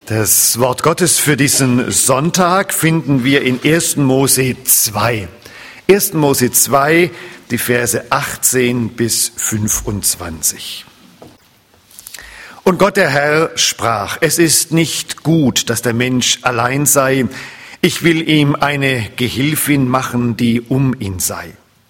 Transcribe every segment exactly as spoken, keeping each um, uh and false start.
Das Wort Gottes für diesen Sonntag finden wir in ersten Mose zwei. ersten Mose zwei, die Verse achtzehn bis fünfundzwanzig. Und Gott der Herr sprach: Es ist nicht gut, dass der Mensch allein sei. Ich will ihm eine Gehilfin machen, die um ihn sei.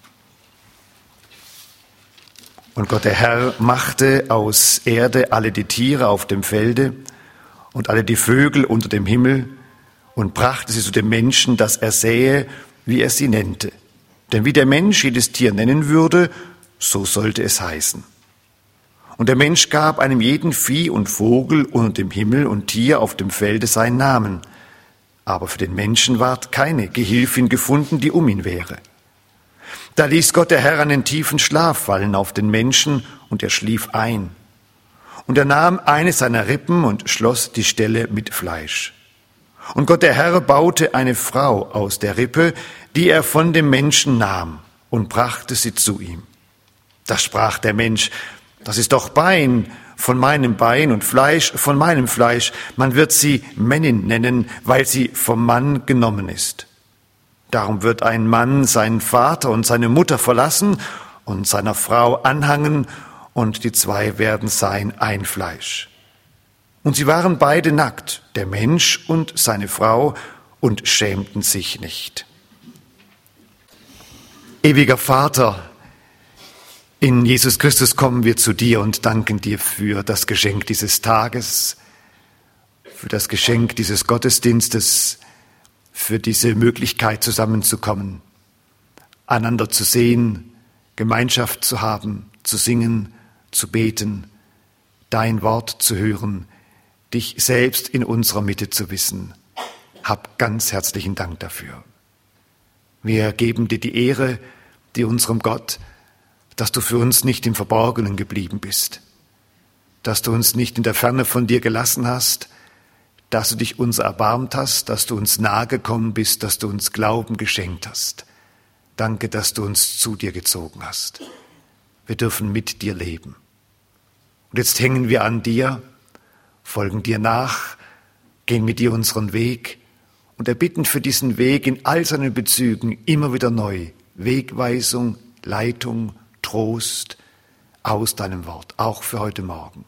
Und Gott der Herr machte aus Erde alle die Tiere auf dem Felde und alle die Vögel unter dem Himmel und brachte sie zu dem Menschen, dass er sähe, wie er sie nennte. Denn wie der Mensch jedes Tier nennen würde, so sollte es heißen. Und der Mensch gab einem jeden Vieh und Vogel unter dem Himmel und Tier auf dem Felde seinen Namen. Aber für den Menschen ward keine Gehilfin gefunden, die um ihn wäre. Da ließ Gott der Herr einen tiefen Schlaf fallen auf den Menschen, und er schlief ein. Und er nahm eine seiner Rippen und schloss die Stelle mit Fleisch. Und Gott der Herr baute eine Frau aus der Rippe, die er von dem Menschen nahm, und brachte sie zu ihm. Da sprach der Mensch: Das ist doch Bein von meinem Bein und Fleisch von meinem Fleisch. Man wird sie Männin nennen, weil sie vom Mann genommen ist. Darum wird ein Mann seinen Vater und seine Mutter verlassen und seiner Frau anhangen, und die zwei werden sein ein Fleisch. Und sie waren beide nackt, der Mensch und seine Frau, und schämten sich nicht. Ewiger Vater, in Jesus Christus kommen wir zu dir und danken dir für das Geschenk dieses Tages, für das Geschenk dieses Gottesdienstes, für diese Möglichkeit zusammenzukommen, einander zu sehen, Gemeinschaft zu haben, zu singen, zu beten, dein Wort zu hören, dich selbst in unserer Mitte zu wissen. Hab ganz herzlichen Dank dafür. Wir geben dir die Ehre, die unserem Gott, dass du für uns nicht im Verborgenen geblieben bist, dass du uns nicht in der Ferne von dir gelassen hast, dass du dich uns erbarmt hast, dass du uns nahe gekommen bist, dass du uns Glauben geschenkt hast. Danke, dass du uns zu dir gezogen hast. Wir dürfen mit dir leben. Und jetzt hängen wir an dir, folgen dir nach, gehen mit dir unseren Weg und erbitten für diesen Weg in all seinen Bezügen immer wieder neu Wegweisung, Leitung, Trost aus deinem Wort, auch für heute Morgen.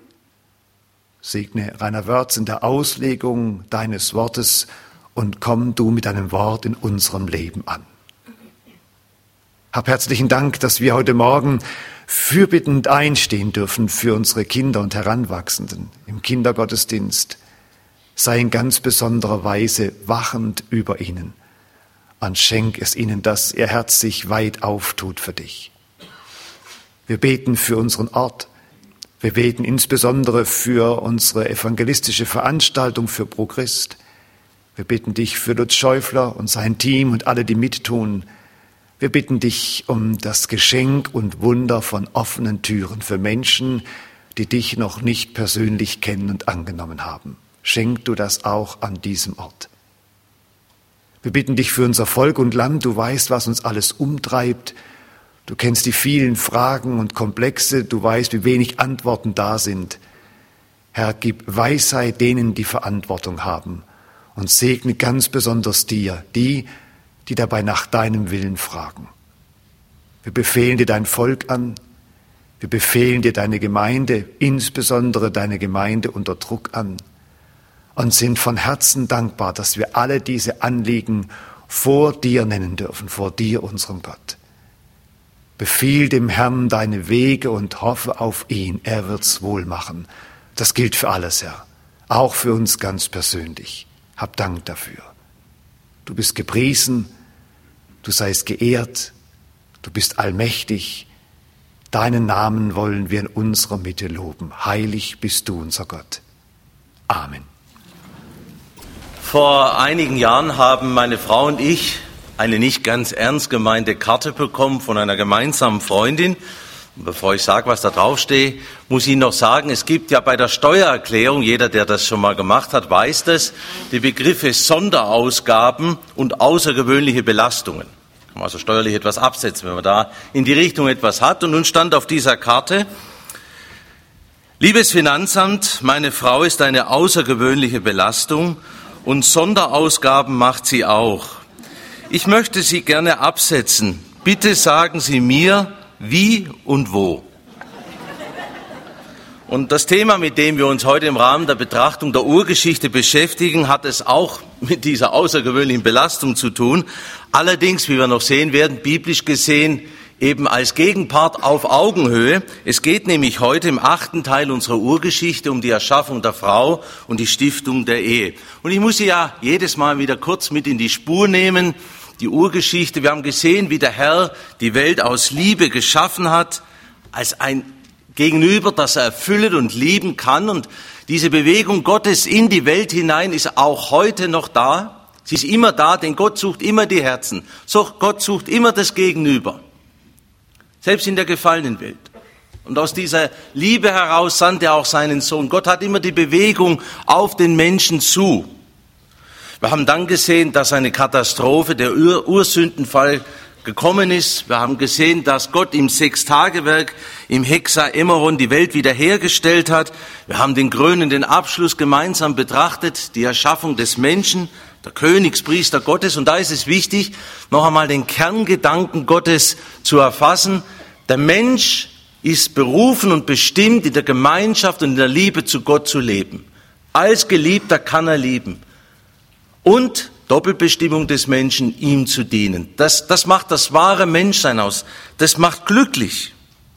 Segne Rainer Wörz in der Auslegung deines Wortes und komm du mit deinem Wort in unserem Leben an. Hab herzlichen Dank, dass wir heute Morgen fürbittend einstehen dürfen für unsere Kinder und Heranwachsenden im Kindergottesdienst. Sei in ganz besonderer Weise wachend über ihnen und schenk es ihnen, dass ihr Herz sich weit auftut für dich. Wir beten für unseren Ort. Wir beten insbesondere für unsere evangelistische Veranstaltung für Pro Christ. Wir bitten dich für Lutz Schäufler und sein Team und alle, die mittun. Wir bitten dich um das Geschenk und Wunder von offenen Türen für Menschen, die dich noch nicht persönlich kennen und angenommen haben. Schenk du das auch an diesem Ort. Wir bitten dich für unser Volk und Land. Du weißt, was uns alles umtreibt. Du kennst die vielen Fragen und Komplexe. Du weißt, wie wenig Antworten da sind. Herr, gib Weisheit denen, die Verantwortung haben. Und segne ganz besonders dir, die, die dabei nach deinem Willen fragen. Wir befehlen dir dein Volk an. Wir befehlen dir deine Gemeinde, insbesondere deine Gemeinde unter Druck an. Und sind von Herzen dankbar, dass wir alle diese Anliegen vor dir nennen dürfen, vor dir, unserem Gott. Befiehl dem Herrn deine Wege und hoffe auf ihn, er wird's wohl machen. Das gilt für alles, Herr, auch für uns ganz persönlich. Hab Dank dafür. Du bist gepriesen, du seist geehrt, du bist allmächtig. Deinen Namen wollen wir in unserer Mitte loben. Heilig bist du, unser Gott. Amen. Vor einigen Jahren haben meine Frau und ich eine nicht ganz ernst gemeinte Karte bekommen von einer gemeinsamen Freundin. Und bevor ich sage, was da draufsteht, muss ich noch sagen, es gibt ja bei der Steuererklärung, jeder, der das schon mal gemacht hat, weiß das, die Begriffe Sonderausgaben und außergewöhnliche Belastungen. Kann man also steuerlich etwas absetzen, wenn man da in die Richtung etwas hat. Und nun stand auf dieser Karte: Liebes Finanzamt, meine Frau ist eine außergewöhnliche Belastung und Sonderausgaben macht sie auch. Ich möchte Sie gerne absetzen. Bitte sagen Sie mir, wie und wo. Und das Thema, mit dem wir uns heute im Rahmen der Betrachtung der Urgeschichte beschäftigen, hat es auch mit dieser außergewöhnlichen Belastung zu tun. Allerdings, wie wir noch sehen werden, biblisch gesehen eben als Gegenpart auf Augenhöhe. Es geht nämlich heute im achten Teil unserer Urgeschichte um die Erschaffung der Frau und die Stiftung der Ehe. Und ich muss Sie ja jedes Mal wieder kurz mit in die Spur nehmen. Die Urgeschichte, wir haben gesehen, wie der Herr die Welt aus Liebe geschaffen hat, als ein Gegenüber, das er erfüllen und lieben kann. Und diese Bewegung Gottes in die Welt hinein ist auch heute noch da. Sie ist immer da, denn Gott sucht immer die Herzen. So, Gott sucht immer das Gegenüber. Selbst in der gefallenen Welt. Und aus dieser Liebe heraus sandte er auch seinen Sohn. Gott hat immer die Bewegung auf den Menschen zu. Wir haben dann gesehen, dass eine Katastrophe, der Ur- Ursündenfall gekommen ist. Wir haben gesehen, dass Gott im Sechstagewerk, im Hexaemeron die Welt wiederhergestellt hat. Wir haben den krönenden Abschluss gemeinsam betrachtet, die Erschaffung des Menschen, der Königspriester Gottes. Und da ist es wichtig, noch einmal den Kerngedanken Gottes zu erfassen. Der Mensch ist berufen und bestimmt, in der Gemeinschaft und in der Liebe zu Gott zu leben. Als Geliebter kann er lieben. Und Doppelbestimmung des Menschen, ihm zu dienen. Das, das macht das wahre Menschsein aus. Das macht glücklich.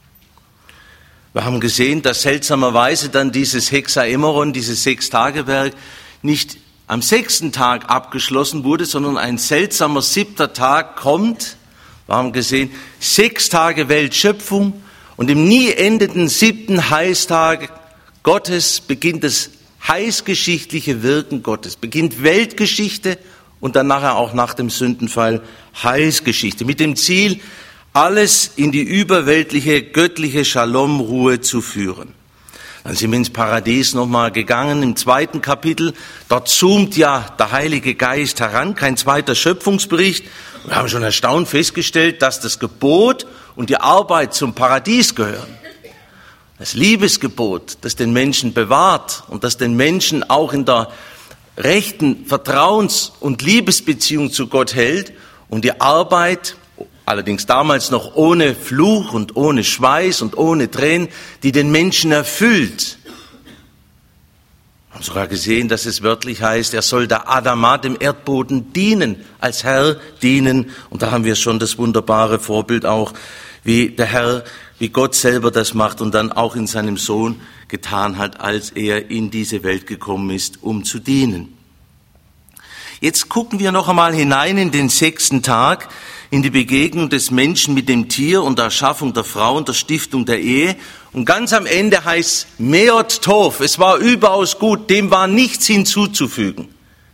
Wir haben gesehen, dass seltsamerweise dann dieses Hexaemeron, dieses Sechstagewerk, nicht am sechsten Tag abgeschlossen wurde, sondern ein seltsamer siebter Tag kommt. Wir haben gesehen, sechs Tage Weltschöpfung und im nie endenden siebten Heilstag Gottes beginnt das heißgeschichtliche Wirken Gottes, beginnt Weltgeschichte und dann nachher auch nach dem Sündenfall Heilsgeschichte, mit dem Ziel, alles in die überweltliche, göttliche Shalom-Ruhe zu führen. Dann sind wir ins Paradies nochmal gegangen, im zweiten Kapitel. Dort zoomt ja der Heilige Geist heran, kein zweiter Schöpfungsbericht. Wir haben schon erstaunt festgestellt, dass das Gebot und die Arbeit zum Paradies gehören. Das Liebesgebot, das den Menschen bewahrt und das den Menschen auch in der rechten Vertrauens- und Liebesbeziehung zu Gott hält, und die Arbeit, allerdings damals noch ohne Fluch und ohne Schweiß und ohne Tränen, die den Menschen erfüllt. Wir haben sogar gesehen, dass es wörtlich heißt, er soll der Adama, dem Erdboden, dienen, als Herr dienen. Und da haben wir schon das wunderbare Vorbild auch, wie der Herr, wie Gott selber das macht und dann auch in seinem Sohn getan hat, als er in diese Welt gekommen ist, um zu dienen. Jetzt gucken wir noch einmal hinein in den sechsten Tag, in die Begegnung des Menschen mit dem Tier und der Erschaffung der Frau und der Stiftung der Ehe. Und ganz am Ende heißt Meot Tov, es war überaus gut, dem war nichts hinzuzufügen.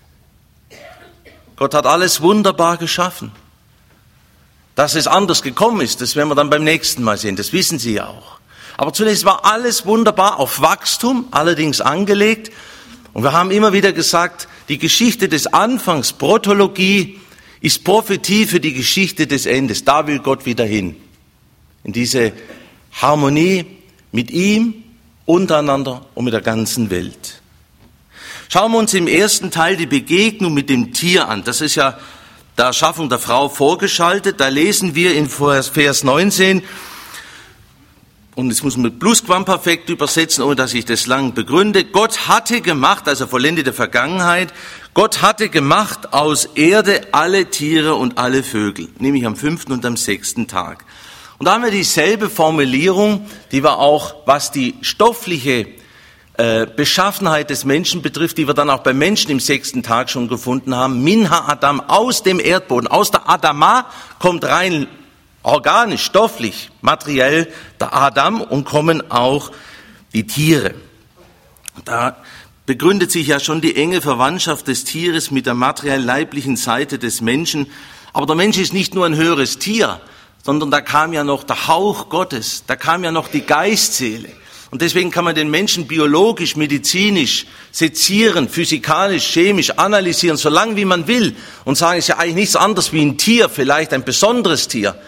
Gott hat alles wunderbar geschaffen. Dass es anders gekommen ist, das werden wir dann beim nächsten Mal sehen, das wissen Sie ja auch. Aber zunächst war alles wunderbar auf Wachstum, allerdings angelegt. Und wir haben immer wieder gesagt, die Geschichte des Anfangs, Protologie, ist Prophetie für die Geschichte des Endes. Da will Gott wieder hin. In diese Harmonie mit ihm, untereinander und mit der ganzen Welt. Schauen wir uns im ersten Teil die Begegnung mit dem Tier an. Das ist ja der Erschaffung der Frau vorgeschaltet. Da lesen wir in Vers neunzehn, und jetzt muss man mit Plusquamperfekt übersetzen, ohne dass ich das lang begründe. Gott hatte gemacht, also vollendete Vergangenheit, Gott hatte gemacht aus Erde alle Tiere und alle Vögel, nämlich am fünften und am sechsten Tag. Und da haben wir dieselbe Formulierung, die wir auch, was die stoffliche äh, Beschaffenheit des Menschen betrifft, die wir dann auch beim Menschen im sechsten Tag schon gefunden haben. Minha Adam, aus dem Erdboden, aus der Adama kommt rein organisch, stofflich, materiell der Adam und kommen auch die Tiere. Da begründet sich ja schon die enge Verwandtschaft des Tieres mit der materiell-leiblichen Seite des Menschen. Aber der Mensch ist nicht nur ein höheres Tier, sondern da kam ja noch der Hauch Gottes, da kam ja noch die Geistseele. Und deswegen kann man den Menschen biologisch, medizinisch sezieren, physikalisch, chemisch analysieren, so lange wie man will und sagen, es ist ja eigentlich nichts anderes wie ein Tier, vielleicht ein besonderes Tier.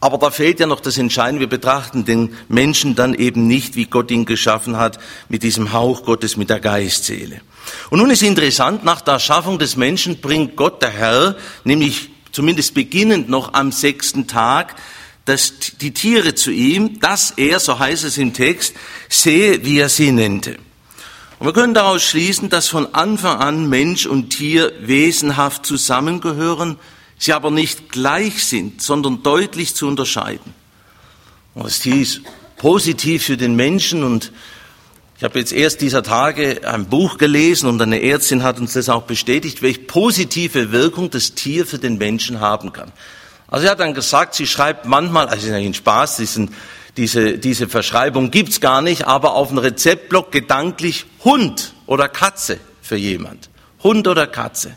Aber da fehlt ja noch das Entscheidende, wir betrachten den Menschen dann eben nicht, wie Gott ihn geschaffen hat, mit diesem Hauch Gottes, mit der Geistseele. Und nun ist interessant, nach der Erschaffung des Menschen bringt Gott, der Herr, nämlich zumindest beginnend noch am sechsten Tag, das, die Tiere zu ihm, dass er, so heißt es im Text, sehe, wie er sie nennte. Und wir können daraus schließen, dass von Anfang an Mensch und Tier wesenhaft zusammengehören, sie aber nicht gleich sind, sondern deutlich zu unterscheiden. Und das Tier ist positiv für den Menschen, und ich habe jetzt erst dieser Tage ein Buch gelesen und eine Ärztin hat uns das auch bestätigt, welche positive Wirkung das Tier für den Menschen haben kann. Also sie hat dann gesagt, sie schreibt manchmal, also das ist eigentlich ein Spaß, diesen, diese, diese Verschreibung gibt's gar nicht, aber auf dem Rezeptblock gedanklich Hund oder Katze für jemand. Hund oder Katze.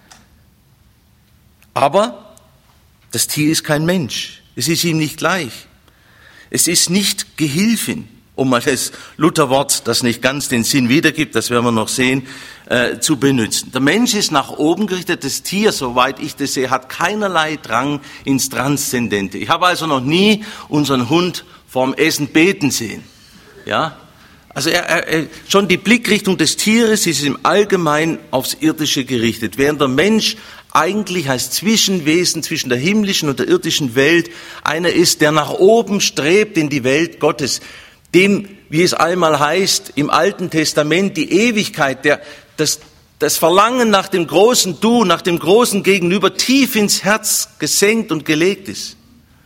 Aber das Tier ist kein Mensch. Es ist ihm nicht gleich. Es ist nicht Gehilfin, um mal das Lutherwort, das nicht ganz den Sinn wiedergibt, das werden wir noch sehen, äh, zu benutzen. Der Mensch ist nach oben gerichtet, das Tier, soweit ich das sehe, hat keinerlei Drang ins Transzendente. Ich habe also noch nie unseren Hund vorm Essen beten sehen. Ja? Also er, er, schon die Blickrichtung des Tieres ist im Allgemeinen aufs Irdische gerichtet, während der Mensch eigentlich als Zwischenwesen zwischen der himmlischen und der irdischen Welt einer ist, der nach oben strebt in die Welt Gottes, dem, wie es einmal heißt im Alten Testament, die Ewigkeit, der, das, das Verlangen nach dem großen Du, nach dem großen Gegenüber tief ins Herz gesenkt und gelegt ist.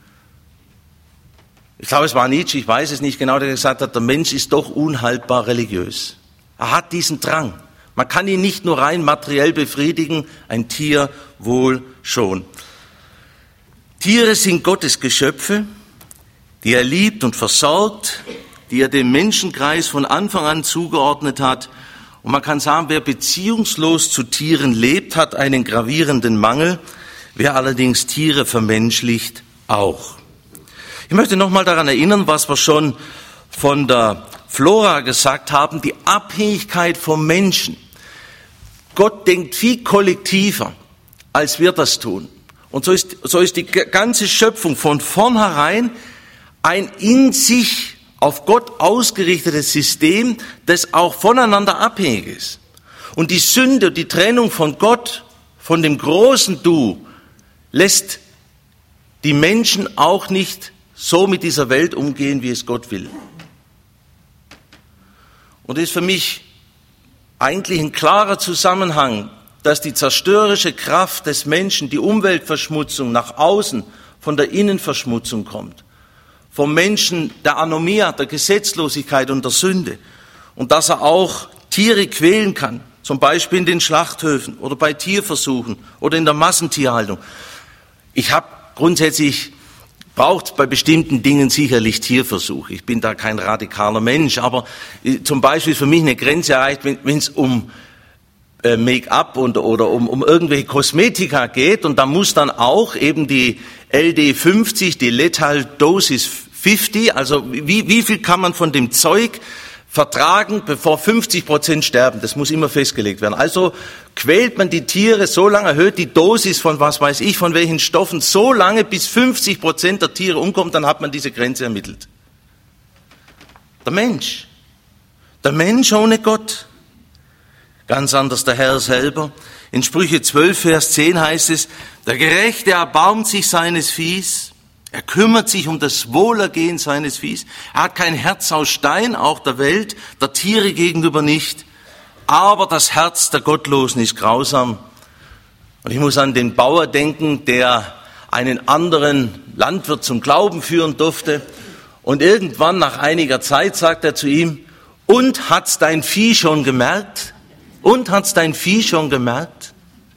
Ich glaube, es war Nietzsche, ich weiß es nicht genau, der gesagt hat, der Mensch ist doch unhaltbar religiös. Er hat diesen Drang. Man kann ihn nicht nur rein materiell befriedigen, ein Tier wohl schon. Tiere sind Gottes Geschöpfe, die er liebt und versorgt, die er dem Menschenkreis von Anfang an zugeordnet hat. Und man kann sagen, wer beziehungslos zu Tieren lebt, hat einen gravierenden Mangel, wer allerdings Tiere vermenschlicht, auch. Ich möchte nochmal daran erinnern, was wir schon von der Flora gesagt haben, die Abhängigkeit vom Menschen. Gott denkt viel kollektiver, als wir das tun. Und so ist, so ist die ganze Schöpfung von vornherein ein in sich auf Gott ausgerichtetes System, das auch voneinander abhängig ist. Und die Sünde, die Trennung von Gott, von dem großen Du, lässt die Menschen auch nicht so mit dieser Welt umgehen, wie es Gott will. Und es ist für mich eigentlich ein klarer Zusammenhang, dass die zerstörerische Kraft des Menschen, die Umweltverschmutzung nach außen von der Innenverschmutzung kommt. Vom Menschen der Anomia, der Gesetzlosigkeit und der Sünde. Und dass er auch Tiere quälen kann, zum Beispiel in den Schlachthöfen oder bei Tierversuchen oder in der Massentierhaltung. Ich habe grundsätzlich, braucht bei bestimmten Dingen sicherlich Tierversuche. Ich bin da kein radikaler Mensch, aber zum Beispiel ist für mich eine Grenze erreicht, wenn es um äh, Make-up und, oder um, um irgendwelche Kosmetika geht, und da muss dann auch eben die L D fünfzig, die Lethal Dosis fünfzig, also wie, wie viel kann man von dem Zeug vertragen, bevor fünfzig Prozent sterben. Das muss immer festgelegt werden. Also quält man die Tiere so lange, erhöht die Dosis von was weiß ich, von welchen Stoffen, so lange, bis fünfzig Prozent der Tiere umkommen, dann hat man diese Grenze ermittelt. Der Mensch. Der Mensch ohne Gott. Ganz anders der Herr selber. In Sprüche zwölf, Vers zehn heißt es, der Gerechte erbarmt sich seines Viehs, er kümmert sich um das Wohlergehen seines Viehs. Er hat kein Herz aus Stein, auch der Welt, der Tiere gegenüber nicht. Aber das Herz der Gottlosen ist grausam. Und ich muss an den Bauer denken, der einen anderen Landwirt zum Glauben führen durfte. Und irgendwann nach einiger Zeit sagt er zu ihm, und hat's dein Vieh schon gemerkt? Und hat's dein Vieh schon gemerkt?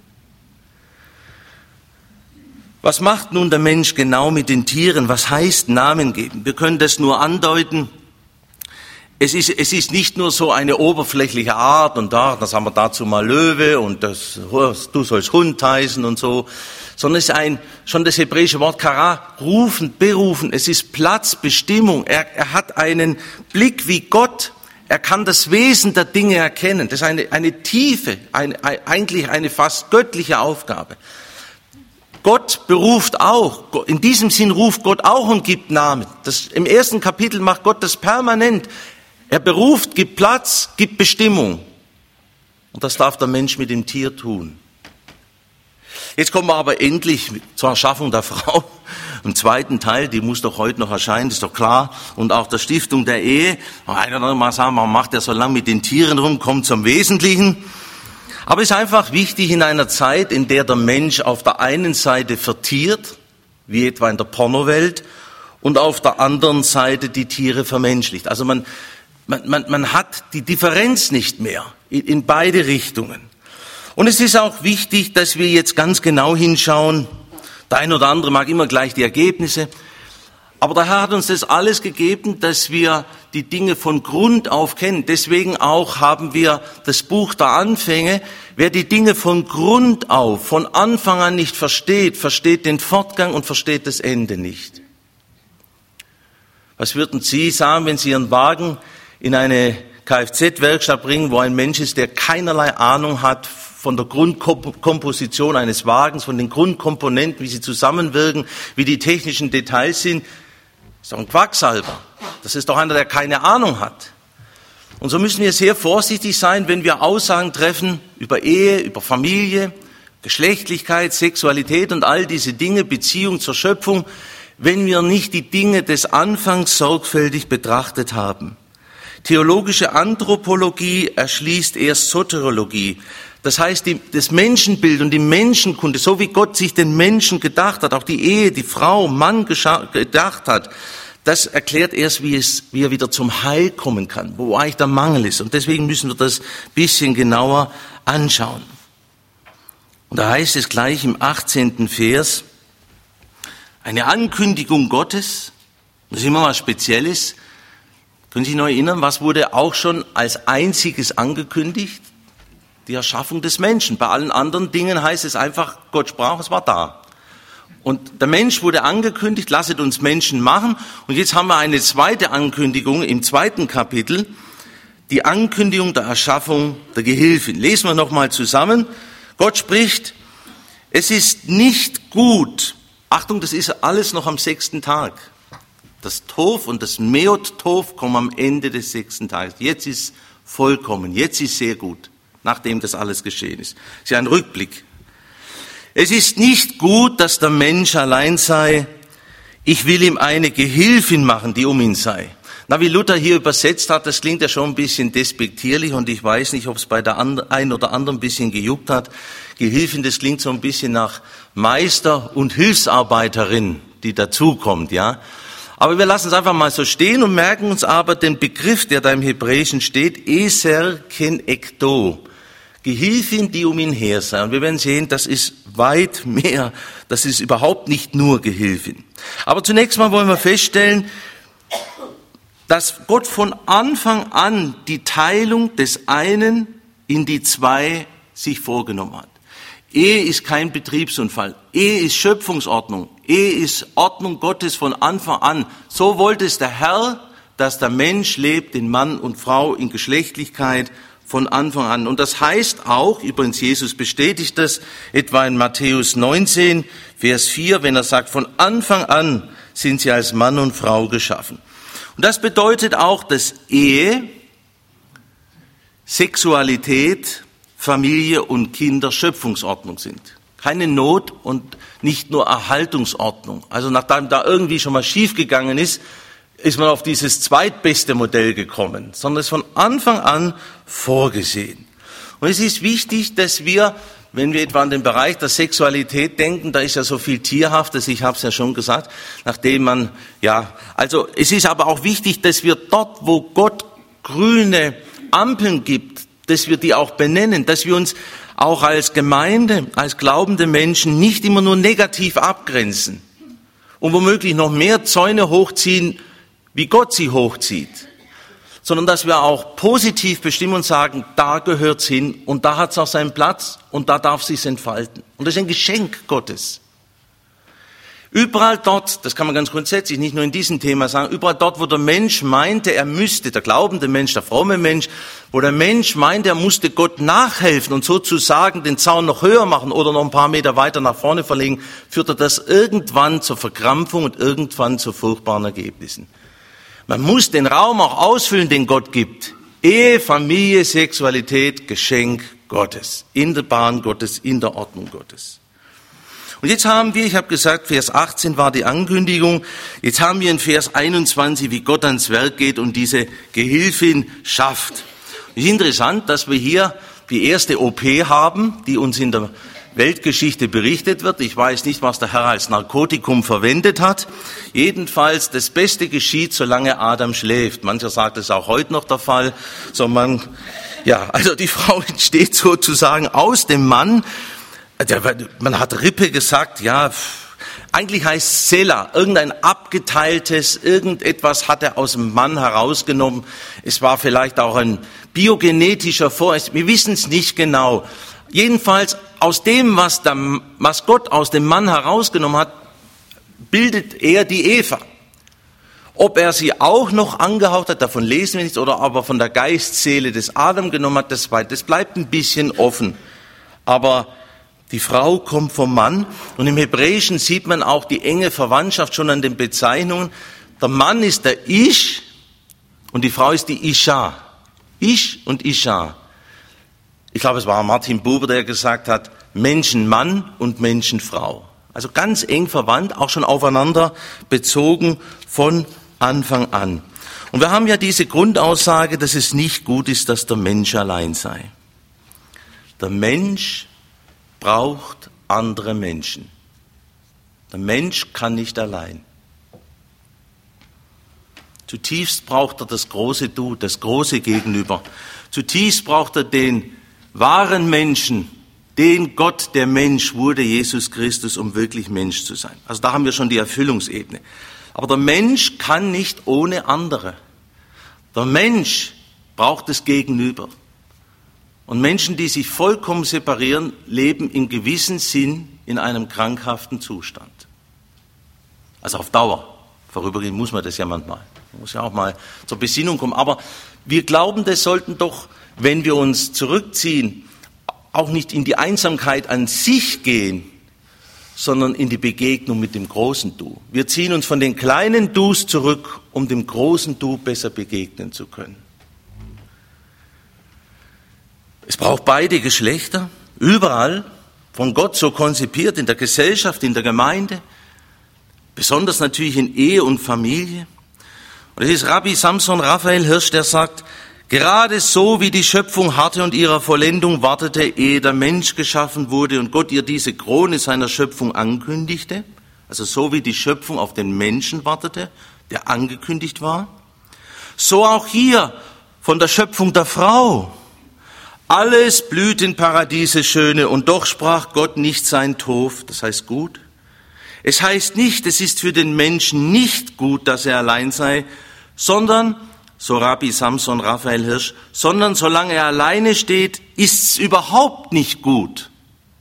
Was macht nun der Mensch genau mit den Tieren? Was heißt Namen geben? Wir können das nur andeuten. Es ist, es ist nicht nur so eine oberflächliche Art und da, das haben wir dazu mal Löwe und das, du sollst Hund heißen und so, sondern es ist ein, schon das hebräische Wort Kara, rufen, berufen. Es ist Platz, Bestimmung. Er, er hat einen Blick wie Gott. Er kann das Wesen der Dinge erkennen. Das ist eine, eine tiefe, eine, eigentlich eine fast göttliche Aufgabe. Gott beruft auch, in diesem Sinn ruft Gott auch und gibt Namen. Das, im ersten Kapitel macht Gott das permanent. Er beruft, gibt Platz, gibt Bestimmung. Und das darf der Mensch mit dem Tier tun. Jetzt kommen wir aber endlich zur Erschaffung der Frau. Im zweiten Teil, die muss doch heute noch erscheinen, ist doch klar. Und auch der Stiftung der Ehe. Einer oder andere mal sagen, man macht ja so lange mit den Tieren rum, kommt zum Wesentlichen. Aber es ist einfach wichtig in einer Zeit, in der der Mensch auf der einen Seite vertiert, wie etwa in der Pornowelt, und auf der anderen Seite die Tiere vermenschlicht. Also man, man, man, man hat die Differenz nicht mehr in, in beide Richtungen. Und es ist auch wichtig, dass wir jetzt ganz genau hinschauen. Der eine oder andere mag immer gleich die Ergebnisse. Aber der Herr hat uns das alles gegeben, dass wir die Dinge von Grund auf kennen. Deswegen auch haben wir das Buch der Anfänge. Wer die Dinge von Grund auf, von Anfang an nicht versteht, versteht den Fortgang und versteht das Ende nicht. Was würden Sie sagen, wenn Sie Ihren Wagen in eine Kfz-Werkstatt bringen, wo ein Mensch ist, der keinerlei Ahnung hat von der Grundkomposition eines Wagens, von den Grundkomponenten, wie sie zusammenwirken, wie die technischen Details sind? Das ist doch ein Quacksalber. Das ist doch einer, der keine Ahnung hat. Und so müssen wir sehr vorsichtig sein, wenn wir Aussagen treffen über Ehe, über Familie, Geschlechtlichkeit, Sexualität und all diese Dinge, Beziehung zur Schöpfung, wenn wir nicht die Dinge des Anfangs sorgfältig betrachtet haben. Theologische Anthropologie erschließt erst Soteriologie. Das heißt, die, das Menschenbild und die Menschenkunde, so wie Gott sich den Menschen gedacht hat, auch die Ehe, die Frau, Mann gescha- gedacht hat, das erklärt erst, wie, es, wie er wieder zum Heil kommen kann, wo eigentlich der Mangel ist. Und deswegen müssen wir das bisschen genauer anschauen. Und da heißt es gleich im achtzehnten Vers, eine Ankündigung Gottes, das ist immer was Spezielles. Können Sie sich noch erinnern, was wurde auch schon als einziges angekündigt? Die Erschaffung des Menschen. Bei allen anderen Dingen heißt es einfach, Gott sprach, es war da. Und der Mensch wurde angekündigt, lasset uns Menschen machen. Und jetzt haben wir eine zweite Ankündigung im zweiten Kapitel, die Ankündigung der Erschaffung der Gehilfin. Lesen wir nochmal zusammen. Gott spricht, es ist nicht gut, Achtung, das ist alles noch am sechsten Tag. Das Tov und das Meot Tov kommen am Ende des sechsten Tages. Jetzt ist vollkommen, jetzt ist sehr gut, nachdem das alles geschehen ist. Das ist ja ein Rückblick. Es ist nicht gut, dass der Mensch allein sei. Ich will ihm eine Gehilfin machen, die um ihn sei. Na, wie Luther hier übersetzt hat, das klingt ja schon ein bisschen despektierlich und ich weiß nicht, ob es bei der einen oder anderen ein bisschen gejuckt hat. Gehilfin, das klingt so ein bisschen nach Meister und Hilfsarbeiterin, die dazukommt, ja. Aber wir lassen es einfach mal so stehen und merken uns aber den Begriff, der da im Hebräischen steht, Eser ken ekto. Gehilfin, die um ihn her sei. Und wir werden sehen, das ist weit mehr. Das ist überhaupt nicht nur Gehilfin. Aber zunächst mal wollen wir feststellen, dass Gott von Anfang an die Teilung des einen in die zwei sich vorgenommen hat. Ehe ist kein Betriebsunfall. Ehe ist Schöpfungsordnung. Ehe ist Ordnung Gottes von Anfang an. So wollte es der Herr, dass der Mensch lebt in Mann und Frau in Geschlechtlichkeit von Anfang an. Und das heißt auch, übrigens Jesus bestätigt das, etwa in Matthäus neunzehn, Vers vier, wenn er sagt, von Anfang an sind sie als Mann und Frau geschaffen. Und das bedeutet auch, dass Ehe, Sexualität, Familie und Kinder Schöpfungsordnung sind. Keine Not und nicht nur Erhaltungsordnung. Also nachdem da irgendwie schon mal schiefgegangen ist, ist man auf dieses zweitbeste Modell gekommen, sondern es ist von Anfang an vorgesehen. Und es ist wichtig, dass wir, wenn wir etwa an den Bereich der Sexualität denken, da ist ja so viel Tierhaftes, ich habe es ja schon gesagt, nachdem man, ja, also es ist aber auch wichtig, dass wir dort, wo Gott grüne Ampeln gibt, dass wir die auch benennen, dass wir uns auch als Gemeinde, als glaubende Menschen nicht immer nur negativ abgrenzen und womöglich noch mehr Zäune hochziehen, wie Gott sie hochzieht, sondern dass wir auch positiv bestimmen und sagen, da gehört's hin und da hat's auch seinen Platz und da darf sich's entfalten. Und das ist ein Geschenk Gottes. Überall dort, das kann man ganz grundsätzlich nicht nur in diesem Thema sagen, überall dort, wo der Mensch meinte, er müsste, der glaubende Mensch, der fromme Mensch, wo der Mensch meinte, er musste Gott nachhelfen und sozusagen den Zaun noch höher machen oder noch ein paar Meter weiter nach vorne verlegen, führte das irgendwann zur Verkrampfung und irgendwann zu furchtbaren Ergebnissen. Man muss den Raum auch ausfüllen, den Gott gibt. Ehe, Familie, Sexualität, Geschenk Gottes, in der Bahn Gottes, in der Ordnung Gottes. Und jetzt haben wir, ich habe gesagt, Vers achtzehn war die Ankündigung, jetzt haben wir in Vers einundzwanzig, wie Gott ans Werk geht und diese Gehilfin schafft. Es ist interessant, dass wir hier die erste O P haben, die uns in der Weltgeschichte berichtet wird. Ich weiß nicht, was der Herr als Narkotikum verwendet hat. Jedenfalls, das Beste geschieht, solange Adam schläft. Mancher sagt, das ist auch heute noch der Fall. So man, ja, also die Frau entsteht sozusagen aus dem Mann. Man hat Rippe gesagt, ja, eigentlich heißt Sela, irgendein abgeteiltes, irgendetwas hat er aus dem Mann herausgenommen. Es war vielleicht auch ein biogenetischer Vorgang, wir wissen es nicht genau. Jedenfalls aus dem, was, der, was Gott aus dem Mann herausgenommen hat, bildet er die Eva. Ob er sie auch noch angehaucht hat, davon lesen wir nichts, oder ob er von der Geistseele des Adam genommen hat, das, das bleibt ein bisschen offen. Aber die Frau kommt vom Mann und im Hebräischen sieht man auch die enge Verwandtschaft schon an den Bezeichnungen. Der Mann ist der Ish und die Frau ist die Isha. Ish und Isha. Ich glaube, es war Martin Buber, der gesagt hat, Menschenmann und Menschenfrau. Also ganz eng verwandt, auch schon aufeinander bezogen von Anfang an. Und wir haben ja diese Grundaussage, dass es nicht gut ist, dass der Mensch allein sei. Der Mensch braucht andere Menschen. Der Mensch kann nicht allein. Zutiefst braucht er das große Du, das große Gegenüber. Zutiefst braucht er den wahren Menschen, den Gott, der Mensch wurde, Jesus Christus, um wirklich Mensch zu sein. Also da haben wir schon die Erfüllungsebene. Aber der Mensch kann nicht ohne andere. Der Mensch braucht das Gegenüber. Und Menschen, die sich vollkommen separieren, leben in gewissem Sinn in einem krankhaften Zustand. Also auf Dauer. Vorübergehend muss man das ja manchmal. Man muss ja auch mal zur Besinnung kommen. Aber wir glauben, das sollten doch, wenn wir uns zurückziehen, auch nicht in die Einsamkeit an sich gehen, sondern in die Begegnung mit dem großen Du. Wir ziehen uns von den kleinen Dus zurück, um dem großen Du besser begegnen zu können. Es braucht beide Geschlechter, überall, von Gott so konzipiert, in der Gesellschaft, in der Gemeinde, besonders natürlich in Ehe und Familie. Und es ist Rabbi Samson Raphael Hirsch, der sagt, gerade so wie die Schöpfung harrte und ihrer Vollendung wartete, ehe der Mensch geschaffen wurde und Gott ihr diese Krone seiner Schöpfung ankündigte, also so wie die Schöpfung auf den Menschen wartete, der angekündigt war, so auch hier von der Schöpfung der Frau. Alles blüht in Paradiese Schöne und doch sprach Gott nicht sein Tof, das heißt gut. Es heißt nicht, es ist für den Menschen nicht gut, dass er allein sei, sondern, so Rabbi Samson Raphael Hirsch, sondern solange er alleine steht, ist's überhaupt nicht gut.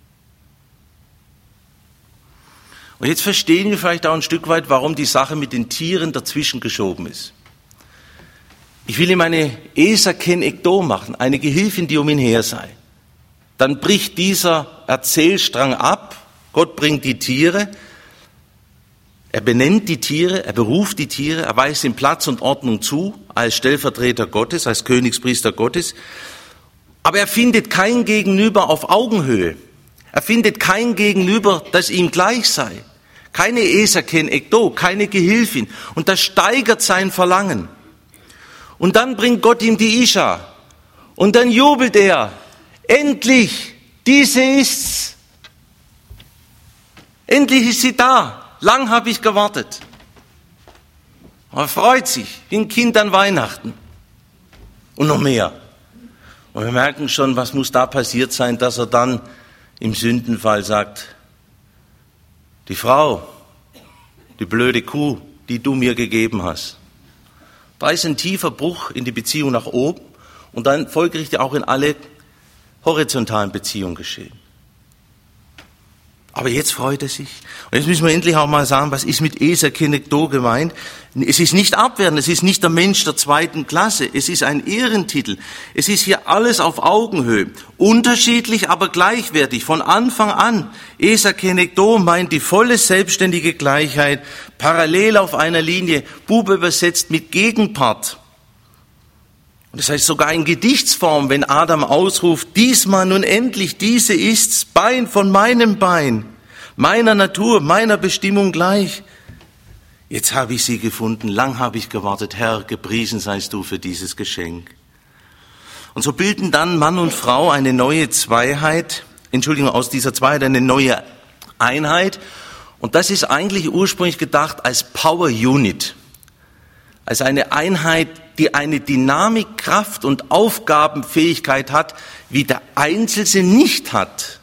Und jetzt verstehen wir vielleicht auch ein Stück weit, warum die Sache mit den Tieren dazwischen geschoben ist. Ich will ihm eine Esa ken Ekdo machen, eine Gehilfin, die um ihn her sei. Dann bricht dieser Erzählstrang ab, Gott bringt die Tiere, er benennt die Tiere, er beruft die Tiere, er weist ihm Platz und Ordnung zu, als Stellvertreter Gottes, als Königspriester Gottes. Aber er findet kein Gegenüber auf Augenhöhe. Er findet kein Gegenüber, das ihm gleich sei. Keine Esa ken Ekdo, keine Gehilfin. Und das steigert sein Verlangen. Und dann bringt Gott ihm die Isha. Und dann jubelt er. Endlich, diese ist's. Endlich ist sie da. Lang habe ich gewartet. Er freut sich, wie ein Kind an Weihnachten. Und noch mehr. Und wir merken schon, was muss da passiert sein, dass er dann im Sündenfall sagt, die Frau, die blöde Kuh, die du mir gegeben hast. Da ist ein tiefer Bruch in die Beziehung nach oben und dann folgerichtig auch in alle horizontalen Beziehungen geschehen. Aber jetzt freut er sich. Und jetzt müssen wir endlich auch mal sagen, was ist mit Eser Kenegdo gemeint? Es ist nicht abwertend, es ist nicht der Mensch der zweiten Klasse, es ist ein Ehrentitel. Es ist hier alles auf Augenhöhe. Unterschiedlich, aber gleichwertig, von Anfang an. Eser Kenegdo meint die volle selbstständige Gleichheit, parallel auf einer Linie, Bube übersetzt mit Gegenpart. Und das heißt sogar in Gedichtsform, wenn Adam ausruft, diesmal nun endlich, diese ist's, Bein von meinem Bein, meiner Natur, meiner Bestimmung gleich. Jetzt habe ich sie gefunden, lang habe ich gewartet, Herr, gepriesen seist du für dieses Geschenk. Und so bilden dann Mann und Frau eine neue Zweiheit, Entschuldigung, aus dieser Zweiheit eine neue Einheit. Und das ist eigentlich ursprünglich gedacht als Power Unit, als eine Einheit, die eine Dynamik, Kraft und Aufgabenfähigkeit hat, wie der Einzelne nicht hat.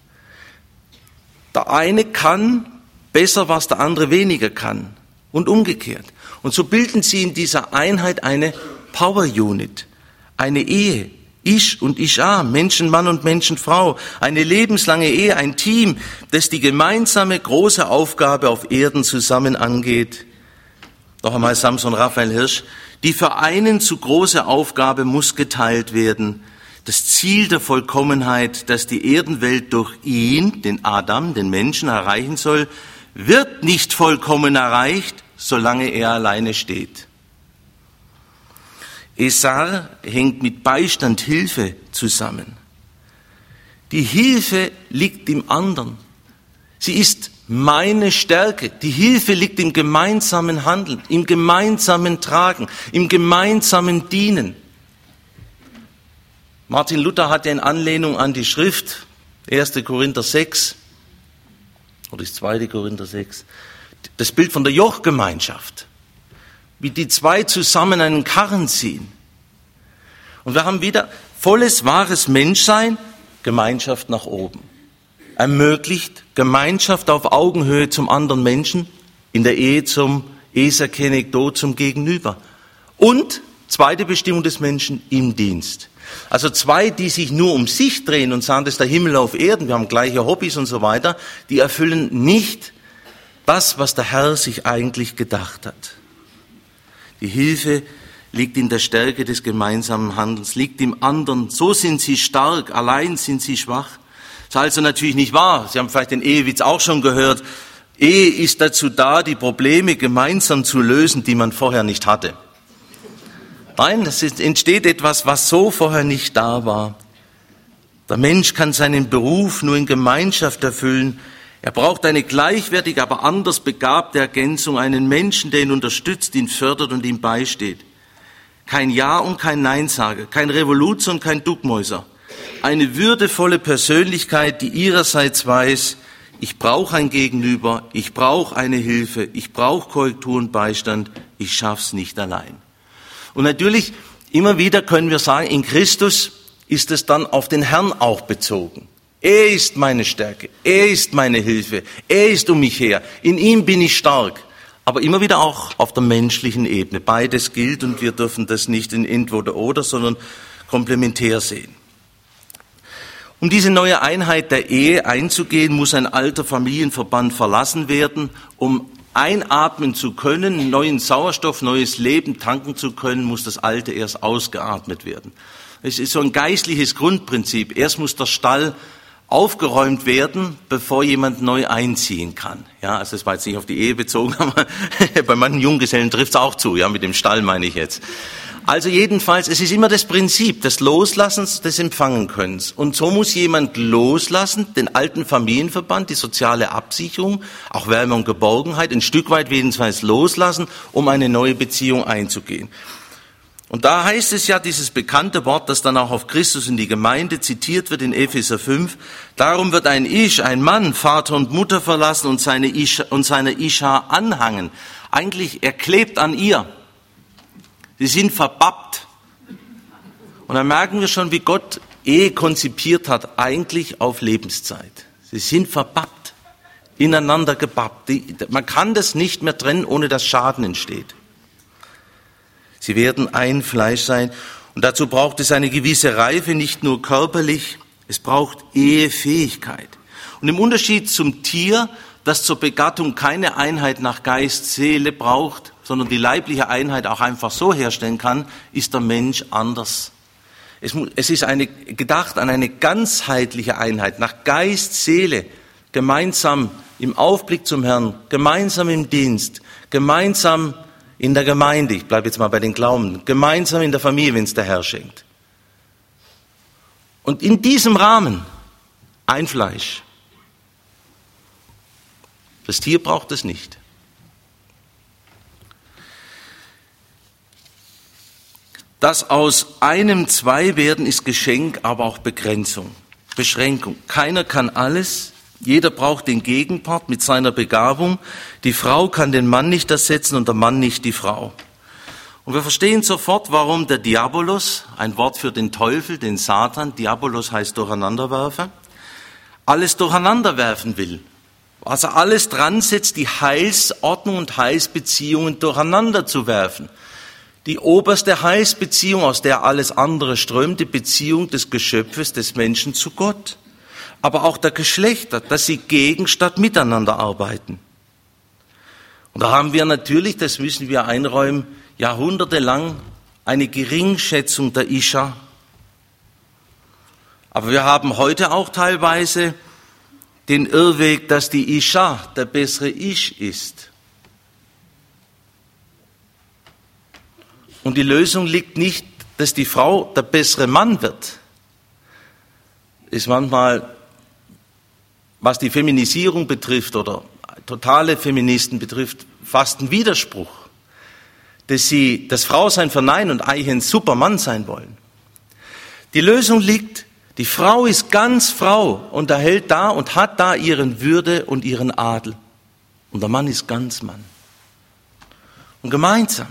Der eine kann besser, was der andere weniger kann und umgekehrt. Und so bilden sie in dieser Einheit eine Power Unit, eine Ehe, Ich und Isha, Menschenmann und Menschenfrau, eine lebenslange Ehe, ein Team, das die gemeinsame große Aufgabe auf Erden zusammen angeht. Noch einmal Samson Raphael Hirsch. Die für einen zu große Aufgabe muss geteilt werden. Das Ziel der Vollkommenheit, das die Erdenwelt durch ihn, den Adam, den Menschen, erreichen soll, wird nicht vollkommen erreicht, solange er alleine steht. Esar hängt mit Beistand, Hilfe zusammen. Die Hilfe liegt im anderen. Sie ist meine Stärke. Die Hilfe liegt im gemeinsamen Handeln, im gemeinsamen Tragen, im gemeinsamen Dienen. Martin Luther hatte in Anlehnung an die Schrift, erster Korinther sechs, oder ist zweiter Korinther sechs, das Bild von der Jochgemeinschaft, wie die zwei zusammen einen Karren ziehen. Und wir haben wieder volles, wahres Menschsein, Gemeinschaft nach oben. Ermöglicht Gemeinschaft auf Augenhöhe zum anderen Menschen, in der Ehe zum Eser Kenegdo, zum Gegenüber. Und, zweite Bestimmung des Menschen, im Dienst. Also zwei, die sich nur um sich drehen und sagen, das ist der Himmel auf Erden, wir haben gleiche Hobbys und so weiter, die erfüllen nicht das, was der Herr sich eigentlich gedacht hat. Die Hilfe liegt in der Stärke des gemeinsamen Handelns, liegt im anderen. So sind sie stark, allein sind sie schwach. Das ist also natürlich nicht wahr. Sie haben vielleicht den Ehewitz auch schon gehört. Ehe ist dazu da, die Probleme gemeinsam zu lösen, die man vorher nicht hatte. Nein, es entsteht etwas, was so vorher nicht da war. Der Mensch kann seinen Beruf nur in Gemeinschaft erfüllen. Er braucht eine gleichwertige, aber anders begabte Ergänzung, einen Menschen, der ihn unterstützt, ihn fördert und ihm beisteht. Kein Ja und kein Neinsager, kein Revoluzer und kein Duckmäuser. Eine würdevolle Persönlichkeit, die ihrerseits weiß, ich brauche ein Gegenüber, ich brauche eine Hilfe, ich brauche Korrektur und Beistand, ich schaff's nicht allein. Und natürlich, immer wieder können wir sagen, in Christus ist es dann auf den Herrn auch bezogen. Er ist meine Stärke, er ist meine Hilfe, er ist um mich her, in ihm bin ich stark. Aber immer wieder auch auf der menschlichen Ebene. Beides gilt und wir dürfen das nicht in entweder oder, sondern komplementär sehen. Um diese neue Einheit der Ehe einzugehen, muss ein alter Familienverband verlassen werden, um einatmen zu können, neuen Sauerstoff, neues Leben tanken zu können, muss das Alte erst ausgeatmet werden. Es ist so ein geistliches Grundprinzip. Erst muss der Stall aufgeräumt werden, bevor jemand neu einziehen kann. Ja, also das war jetzt nicht auf die Ehe bezogen, aber bei manchen Junggesellen trifft es auch zu. Ja, mit dem Stall meine ich jetzt. Also jedenfalls, es ist immer das Prinzip des Loslassens, des Empfangenkönnens. Und so muss jemand loslassen, den alten Familienverband, die soziale Absicherung, auch Wärme und Geborgenheit, ein Stück weit jedenfalls loslassen, um eine neue Beziehung einzugehen. Und da heißt es ja dieses bekannte Wort, das dann auch auf Christus und die Gemeinde zitiert wird in Epheser fünf, darum wird ein Ish, ein Mann, Vater und Mutter verlassen und seine Isha, und seine Isha anhangen. Eigentlich, er klebt an ihr. Sie sind verbappt. Und dann merken wir schon, wie Gott Ehe konzipiert hat, eigentlich auf Lebenszeit. Sie sind verbappt, ineinander gebappt. Man kann das nicht mehr trennen, ohne dass Schaden entsteht. Sie werden ein Fleisch sein. Und dazu braucht es eine gewisse Reife, nicht nur körperlich, es braucht Ehefähigkeit. Und im Unterschied zum Tier, das zur Begattung keine Einheit nach Geist, Seele braucht, sondern die leibliche Einheit auch einfach so herstellen kann, ist der Mensch anders. Es, es ist eine, gedacht an eine ganzheitliche Einheit, nach Geist, Seele, gemeinsam im Aufblick zum Herrn, gemeinsam im Dienst, gemeinsam in der Gemeinde, ich bleibe jetzt mal bei den Glaubenden, gemeinsam in der Familie, wenn es der Herr schenkt. Und in diesem Rahmen ein Fleisch. Das Tier braucht es nicht. Das aus einem zwei werden ist Geschenk, aber auch Begrenzung, Beschränkung. Keiner kann alles, jeder braucht den Gegenpart mit seiner Begabung. Die Frau kann den Mann nicht ersetzen und der Mann nicht die Frau. Und wir verstehen sofort, warum der Diabolos, ein Wort für den Teufel, den Satan, Diabolos heißt Durcheinanderwerfer, alles durcheinander werfen will. Also alles dran setzt, die Heilsordnung und Heilsbeziehungen durcheinander zu werfen. Die oberste Heilsbeziehung, aus der alles andere strömt, die Beziehung des Geschöpfes, des Menschen zu Gott. Aber auch der Geschlechter, dass sie gegen statt miteinander arbeiten. Und da haben wir natürlich, das müssen wir einräumen, jahrhundertelang eine Geringschätzung der Isha. Aber wir haben heute auch teilweise den Irrweg, dass die Isha der bessere Ish ist. Und die Lösung liegt nicht, dass die Frau der bessere Mann wird. Ist manchmal, was die Feminisierung betrifft oder totale Feministen betrifft, fast ein Widerspruch, dass sie das Frausein verneinen und eigentlich ein Supermann sein wollen. Die Lösung liegt, die Frau ist ganz Frau und erhält da und hat da ihren Würde und ihren Adel. Und der Mann ist ganz Mann. Und gemeinsam.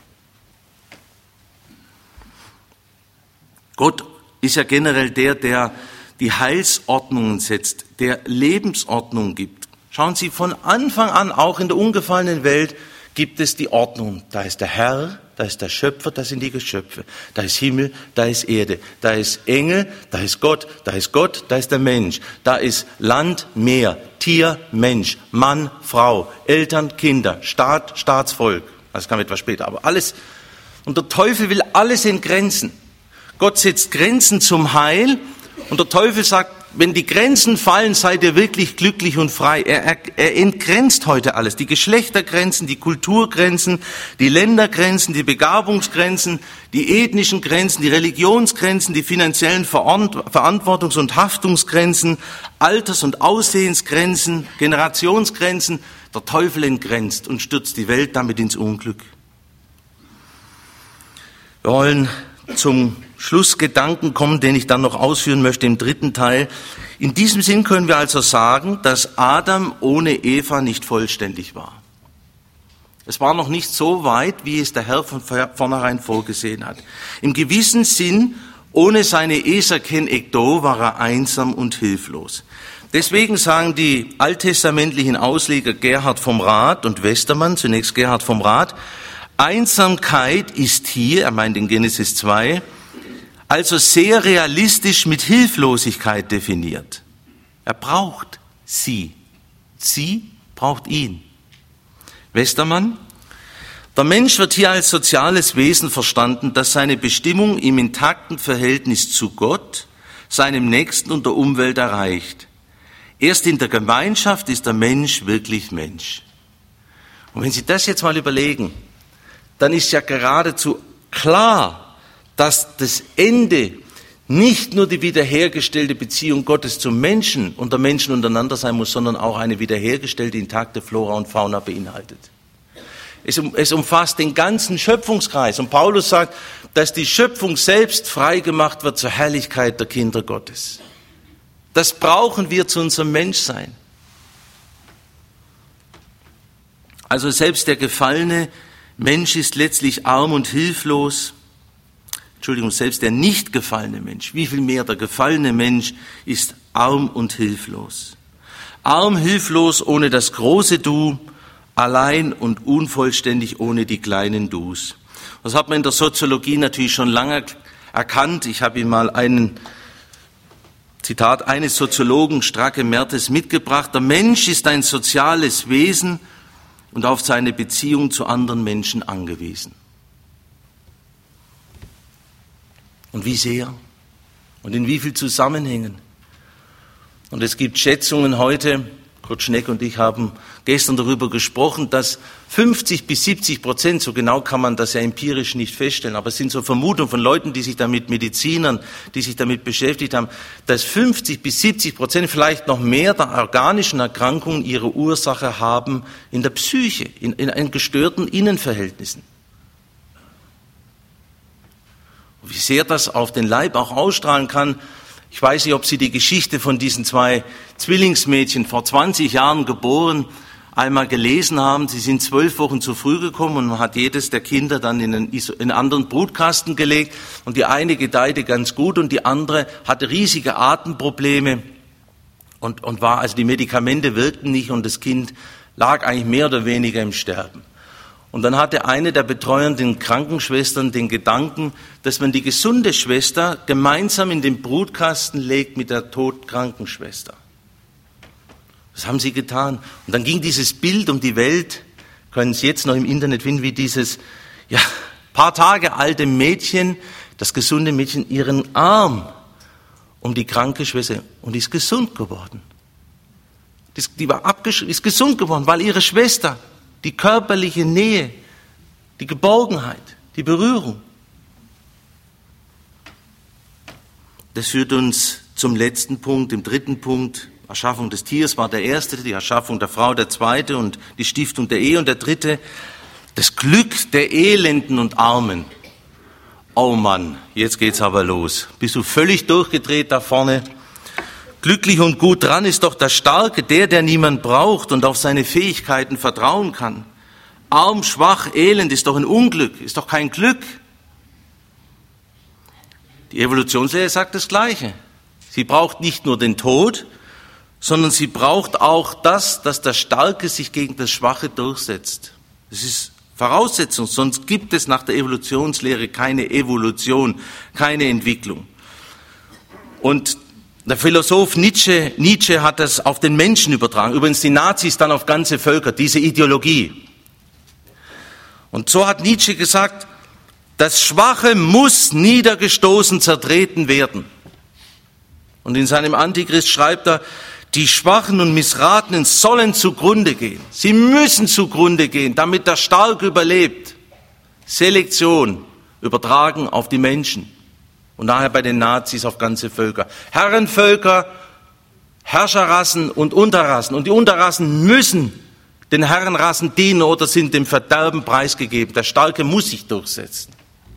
Gott ist ja generell der, der die Heilsordnungen setzt, der Lebensordnung gibt. Schauen Sie, von Anfang an, auch in der ungefallenen Welt, gibt es die Ordnung. Da ist der Herr, da ist der Schöpfer, da sind die Geschöpfe. Da ist Himmel, da ist Erde. Da ist Engel, da ist Gott, da ist Gott, da ist der Mensch. Da ist Land, Meer, Tier, Mensch, Mann, Frau, Eltern, Kinder, Staat, Staatsvolk. Das kam etwas später, aber alles. Und der Teufel will alles entgrenzen. Gott setzt Grenzen zum Heil und der Teufel sagt, wenn die Grenzen fallen, seid ihr wirklich glücklich und frei. Er, er, er entgrenzt heute alles. Die Geschlechtergrenzen, die Kulturgrenzen, die Ländergrenzen, die Begabungsgrenzen, die ethnischen Grenzen, die Religionsgrenzen, die finanziellen Verantwortungs- und Haftungsgrenzen, Alters- und Aussehensgrenzen, Generationsgrenzen. Der Teufel entgrenzt und stürzt die Welt damit ins Unglück. Wir wollen zum Schlussgedanken kommen, den ich dann noch ausführen möchte im dritten Teil. In diesem Sinn können wir also sagen, dass Adam ohne Eva nicht vollständig war. Es war noch nicht so weit, wie es der Herr von vornherein vorgesehen hat. Im gewissen Sinn, ohne seine Eser ken Ekdo, war er einsam und hilflos. Deswegen sagen die alttestamentlichen Ausleger Gerhard vom Rath und Westermann, zunächst Gerhard vom Rath, Einsamkeit ist hier, er meint in Genesis zwei, also sehr realistisch mit Hilflosigkeit definiert. Er braucht sie. Sie braucht ihn. Westermann, der Mensch wird hier als soziales Wesen verstanden, das seine Bestimmung im intakten Verhältnis zu Gott, seinem Nächsten und der Umwelt erreicht. Erst in der Gemeinschaft ist der Mensch wirklich Mensch. Und wenn Sie das jetzt mal überlegen, dann ist ja geradezu klar, dass das Ende nicht nur die wiederhergestellte Beziehung Gottes zum Menschen und der Menschen untereinander sein muss, sondern auch eine wiederhergestellte, intakte Flora und Fauna beinhaltet. Es, um, es umfasst den ganzen Schöpfungskreis. Und Paulus sagt, dass die Schöpfung selbst freigemacht wird zur Herrlichkeit der Kinder Gottes. Das brauchen wir zu unserem Menschsein. Also selbst der gefallene Mensch ist letztlich arm und hilflos. Entschuldigung, selbst der nicht gefallene Mensch, wie viel mehr der gefallene Mensch ist arm und hilflos. Arm, hilflos ohne das große Du, allein und unvollständig ohne die kleinen Dus. Das hat man in der Soziologie natürlich schon lange erkannt. Ich habe Ihnen mal einen Zitat eines Soziologen Stracke Mertes mitgebracht: Der Mensch ist ein soziales Wesen und auf seine Beziehung zu anderen Menschen angewiesen. Und wie sehr? Und in wie vielen Zusammenhängen? Und es gibt Schätzungen heute, Kurt Schneck und ich haben gestern darüber gesprochen, dass fünfzig bis siebzig Prozent, so genau kann man das ja empirisch nicht feststellen, aber es sind so Vermutungen von Leuten, die sich damit, Medizinern, die sich damit beschäftigt haben, dass fünfzig bis siebzig Prozent, vielleicht noch mehr der organischen Erkrankungen ihre Ursache haben in der Psyche, in, in, in gestörten Innenverhältnissen. Wie sehr das auf den Leib auch ausstrahlen kann. Ich weiß nicht, ob Sie die Geschichte von diesen zwei Zwillingsmädchen, vor zwanzig Jahren geboren, einmal gelesen haben. Sie sind zwölf Wochen zu früh gekommen und man hat jedes der Kinder dann in einen, in einen anderen Brutkasten gelegt. Und die eine gedeihte ganz gut und die andere hatte riesige Atemprobleme und, und war, also die Medikamente wirkten nicht und das Kind lag eigentlich mehr oder weniger im Sterben. Und dann hatte eine der betreuenden Krankenschwestern den Gedanken, dass man die gesunde Schwester gemeinsam in den Brutkasten legt mit der toten Krankenschwester. Das haben sie getan. Und dann ging dieses Bild um die Welt, können Sie jetzt noch im Internet finden, wie dieses ja, paar Tage alte Mädchen, das gesunde Mädchen, ihren Arm um die kranke Schwester und ist gesund geworden. Die war abgesch- ist gesund geworden, weil ihre Schwester die körperliche Nähe, die Geborgenheit, die Berührung. Das führt uns zum letzten Punkt, dem dritten Punkt. Erschaffung des Tieres war der erste, die Erschaffung der Frau der zweite und die Stiftung der Ehe und der dritte. Das Glück der Elenden und Armen. Oh Mann, jetzt geht's aber los. Bist du völlig durchgedreht da vorne? Glücklich und gut dran ist doch der Starke, der, der niemand braucht und auf seine Fähigkeiten vertrauen kann. Arm, schwach, elend ist doch ein Unglück, ist doch kein Glück. Die Evolutionslehre sagt das Gleiche. Sie braucht nicht nur den Tod, sondern sie braucht auch das, dass der Starke sich gegen das Schwache durchsetzt. Das ist Voraussetzung, sonst gibt es nach der Evolutionslehre keine Evolution, keine Entwicklung. Und der Philosoph Nietzsche, Nietzsche hat das auf den Menschen übertragen, übrigens die Nazis dann auf ganze Völker, diese Ideologie. Und so hat Nietzsche gesagt, das Schwache muss niedergestoßen, zertreten werden. Und in seinem Antichrist schreibt er, die Schwachen und Missratenen sollen zugrunde gehen. Sie müssen zugrunde gehen, damit der Starke überlebt. Selektion übertragen auf die Menschen. Und nachher bei den Nazis auf ganze Völker. Herrenvölker, Herrscherrassen und Unterrassen. Und die Unterrassen müssen den Herrenrassen dienen oder sind dem Verderben preisgegeben. Der Starke muss sich durchsetzen.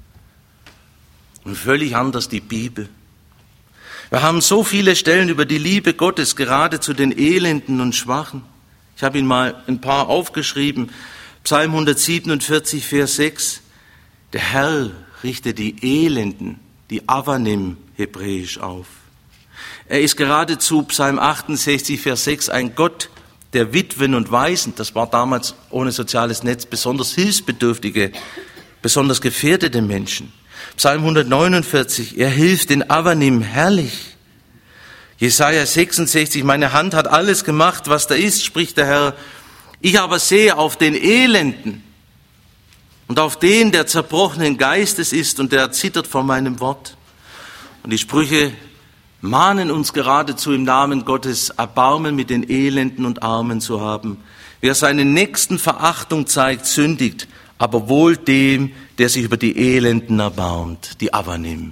Und völlig anders die Bibel. Wir haben so viele Stellen über die Liebe Gottes, gerade zu den Elenden und Schwachen. Ich habe Ihnen mal ein paar aufgeschrieben. Psalm hundertsiebenundvierzig, Vers sechs. Der Herr richtet die Elenden, die Avanim hebräisch auf. Er ist geradezu, Psalm achtundsechzig, Vers sechs, ein Gott der Witwen und Waisen. Das war damals ohne soziales Netz besonders hilfsbedürftige, besonders gefährdete Menschen. Psalm hundertneunundvierzig, er hilft den Avanim herrlich. Jesaja sechsundsechzig, meine Hand hat alles gemacht, was da ist, spricht der Herr. Ich aber sehe auf den Elenden und auf den, der zerbrochenen Geistes ist und der zittert vor meinem Wort. Und die Sprüche mahnen uns geradezu im Namen Gottes, Erbarmen mit den Elenden und Armen zu haben. Wer seinen Nächsten Verachtung zeigt, sündigt, aber wohl dem, der sich über die Elenden erbarmt, die Avanim.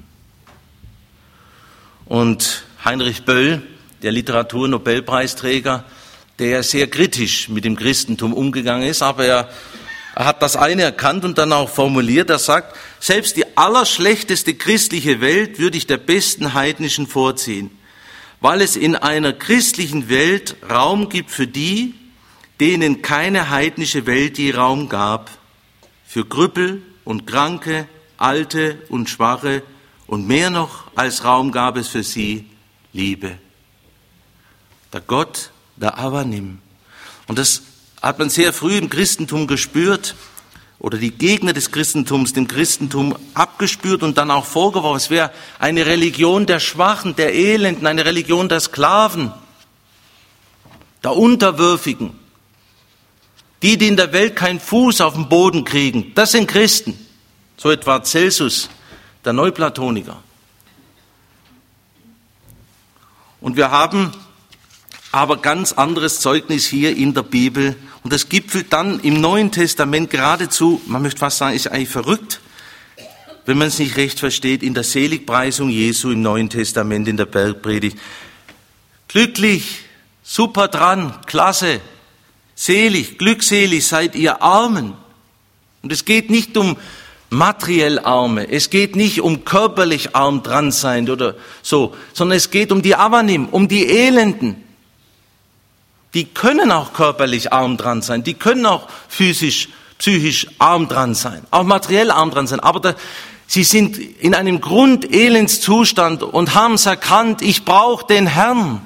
Und Heinrich Böll, der Literaturnobelpreisträger, der sehr kritisch mit dem Christentum umgegangen ist, aber er, er hat das eine erkannt und dann auch formuliert, er sagt, selbst die allerschlechteste christliche Welt würde ich der besten heidnischen vorziehen, weil es in einer christlichen Welt Raum gibt für die, denen keine heidnische Welt je Raum gab, für Krüppel und Kranke, Alte und Schwache und mehr noch als Raum gab es für sie Liebe. Der Gott, der Avanim. Und das hat man sehr früh im Christentum gespürt oder die Gegner des Christentums dem Christentum abgespürt und dann auch vorgeworfen. Es wäre eine Religion der Schwachen, der Elenden, eine Religion der Sklaven, der Unterwürfigen. Die, die in der Welt keinen Fuß auf den Boden kriegen, das sind Christen. So etwa Celsus, der Neuplatoniker. Und wir haben aber ganz anderes Zeugnis hier in der Bibel. Und das gipfelt dann im Neuen Testament geradezu, man möchte fast sagen, ist eigentlich verrückt, wenn man es nicht recht versteht, in der Seligpreisung Jesu im Neuen Testament, in der Bergpredigt. Glücklich, super dran, klasse, selig, glückselig seid ihr Armen. Und es geht nicht um materiell Arme, es geht nicht um körperlich arm dran sein oder so, sondern es geht um die Avanim, um die Elenden. Die können auch körperlich arm dran sein, die können auch physisch, psychisch arm dran sein, auch materiell arm dran sein, aber da, sie sind in einem Grundelendszustand und haben es erkannt, ich brauche den Herrn.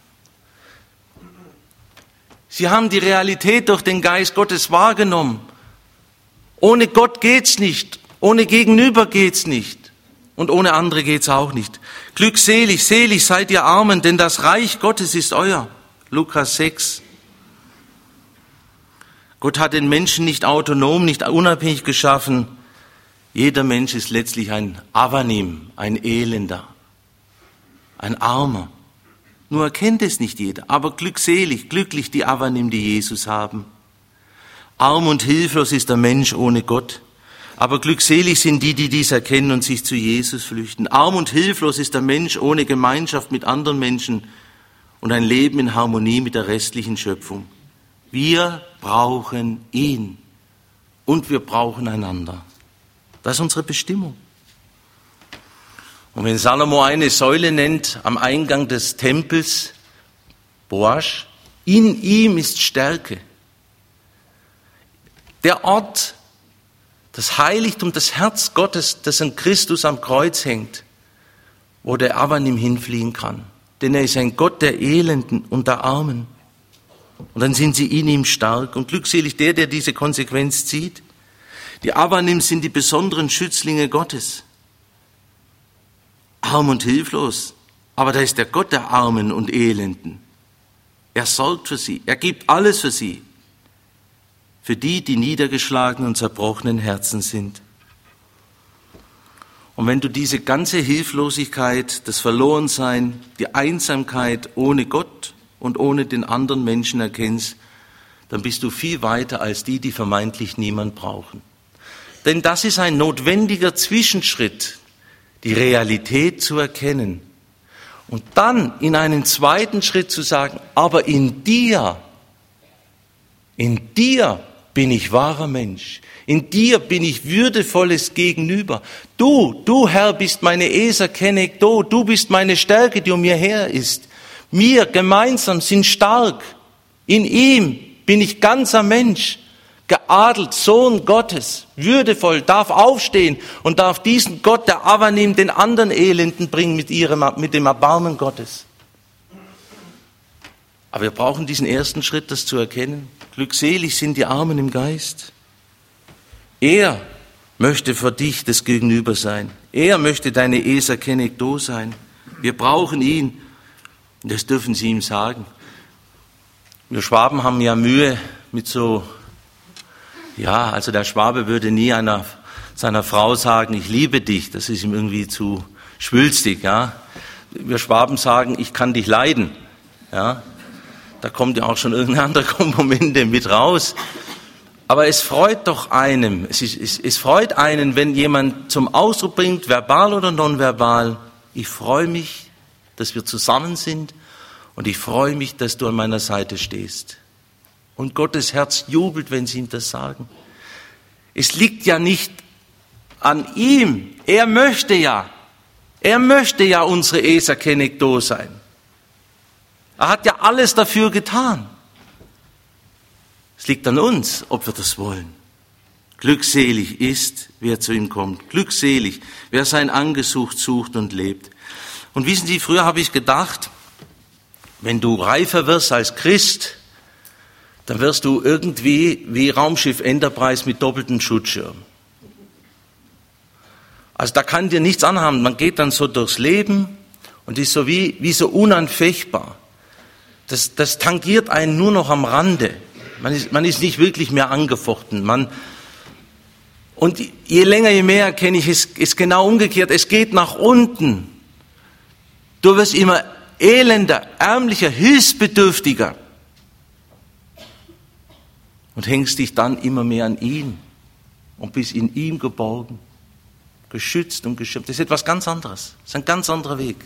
Sie haben die Realität durch den Geist Gottes wahrgenommen. Ohne Gott geht's nicht, ohne Gegenüber geht's nicht und ohne andere geht's auch nicht. Glückselig, selig seid ihr Armen, denn das Reich Gottes ist euer. Lukas sechs. Gott hat den Menschen nicht autonom, nicht unabhängig geschaffen. Jeder Mensch ist letztlich ein Avanim, ein Elender, ein Armer. Nur erkennt es nicht jeder, aber glückselig, glücklich die Avanim, die Jesus haben. Arm und hilflos ist der Mensch ohne Gott, aber glückselig sind die, die dies erkennen und sich zu Jesus flüchten. Arm und hilflos ist der Mensch ohne Gemeinschaft mit anderen Menschen und ein Leben in Harmonie mit der restlichen Schöpfung. Wir brauchen ihn und wir brauchen einander. Das ist unsere Bestimmung. Und wenn Salomo eine Säule nennt am Eingang des Tempels, Boasch, in ihm ist Stärke. Der Ort, das Heiligtum, das Herz Gottes, das an Christus am Kreuz hängt, wo der Avanim hinfliehen kann. Denn er ist ein Gott der Elenden und der Armen. Und dann sind sie in ihm stark. Und glückselig der, der diese Konsequenz zieht. Die Avanim sind die besonderen Schützlinge Gottes. Arm und hilflos. Aber da ist der Gott der Armen und Elenden. Er sorgt für sie. Er gibt alles für sie. Für die, die niedergeschlagenen und zerbrochenen Herzen sind. Und wenn du diese ganze Hilflosigkeit, das Verlorensein, die Einsamkeit ohne Gott und ohne den anderen Menschen erkennst, dann bist du viel weiter als die, die vermeintlich niemand brauchen. Denn das ist ein notwendiger Zwischenschritt, die Realität zu erkennen. Und dann in einen zweiten Schritt zu sagen, aber in dir, in dir bin ich wahrer Mensch. In dir bin ich würdevolles Gegenüber. Du, du Herr, bist meine Eser Kennek do. Du bist meine Stärke, die um mir her ist. Wir gemeinsam sind stark. In ihm bin ich ganzer Mensch. Geadelt, Sohn Gottes, würdevoll, darf aufstehen und darf diesen Gott, der Avanim, den anderen Elenden bringen mit ihrem, mit dem Erbarmen Gottes. Aber wir brauchen diesen ersten Schritt, das zu erkennen. Glückselig sind die Armen im Geist. Er möchte für dich das Gegenüber sein. Er möchte deine Eser Kennek do sein. Wir brauchen ihn. Und das dürfen Sie ihm sagen. Wir Schwaben haben ja Mühe mit so, ja, also der Schwabe würde nie einer, seiner Frau sagen, ich liebe dich. Das ist ihm irgendwie zu schwülstig, ja. Wir Schwaben sagen, ich kann dich leiden, ja. Da kommt ja auch schon irgendeine andere Komponente mit raus. Aber es freut doch einem, es, ist, es, es freut einen, wenn jemand zum Ausdruck bringt, verbal oder nonverbal, ich freue mich, dass wir zusammen sind und ich freue mich, dass du an meiner Seite stehst. Und Gottes Herz jubelt, wenn sie ihm das sagen. Es liegt ja nicht an ihm, er möchte ja, er möchte ja unsere Eser Kennek do sein. Er hat ja alles dafür getan. Es liegt an uns, ob wir das wollen. Glückselig ist, wer zu ihm kommt. Glückselig, wer sein Angesicht sucht und lebt. Und wissen Sie, früher habe ich gedacht, wenn du reifer wirst als Christ, dann wirst du irgendwie wie Raumschiff Enterprise mit doppeltem Schutzschirm. Also da kann dir nichts anhaben. Man geht dann so durchs Leben und ist so wie, wie so unanfechtbar. Das, das tangiert einen nur noch am Rande. Man ist, man ist nicht wirklich mehr angefochten. Man, und je länger, je mehr kenne ich, es ist genau umgekehrt. Es geht nach unten. Du wirst immer elender, ärmlicher, hilfsbedürftiger. Und hängst dich dann immer mehr an ihn und bist in ihm geborgen, geschützt und geschirmt. Das ist etwas ganz anderes. Das ist ein ganz anderer Weg.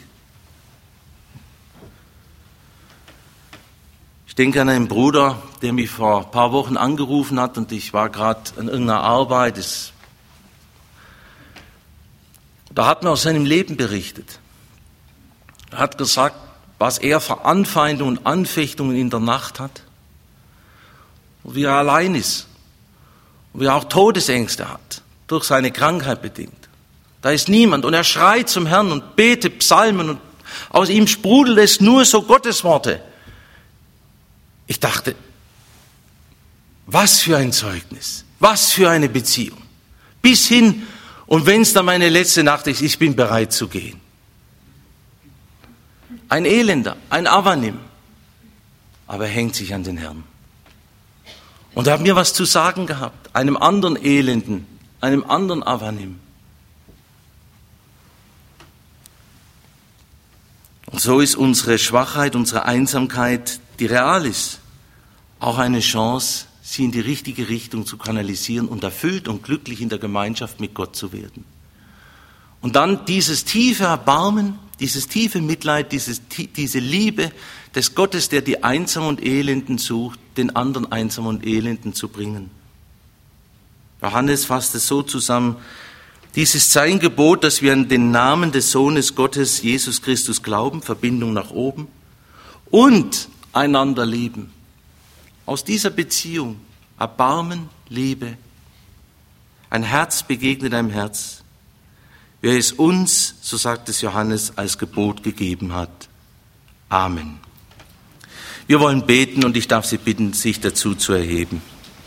Ich denke an einen Bruder, der mich vor ein paar Wochen angerufen hat und ich war gerade an irgendeiner Arbeit. Es, da hat mir aus seinem Leben berichtet. Er hat gesagt, was er für Anfeindungen und Anfechtungen in der Nacht hat, und wie er allein ist, und wie er auch Todesängste hat, durch seine Krankheit bedingt. Da ist niemand und er schreit zum Herrn und betet Psalmen und aus ihm sprudelt es nur so Gottesworte. Ich dachte, was für ein Zeugnis, was für eine Beziehung. Bis hin, und wenn es dann meine letzte Nacht ist, ich bin bereit zu gehen. Ein Elender, ein Avanim, aber er hängt sich an den Herrn. Und er hat mir was zu sagen gehabt, einem anderen Elenden, einem anderen Avanim. Und so ist unsere Schwachheit, unsere Einsamkeit, die real ist, auch eine Chance, sie in die richtige Richtung zu kanalisieren und erfüllt und glücklich in der Gemeinschaft mit Gott zu werden. Und dann dieses tiefe Erbarmen, dieses tiefe Mitleid, dieses, diese Liebe des Gottes, der die Einsamen und Elenden sucht, den anderen Einsamen und Elenden zu bringen. Johannes fasst es so zusammen: Dies ist sein Gebot, dass wir an den Namen des Sohnes Gottes, Jesus Christus, glauben, Verbindung nach oben, und einander lieben. Aus dieser Beziehung Erbarmen, Liebe, ein Herz begegnet einem Herz, wer es uns, so sagt es Johannes, als Gebot gegeben hat. Amen. Wir wollen beten und ich darf Sie bitten, sich dazu zu erheben.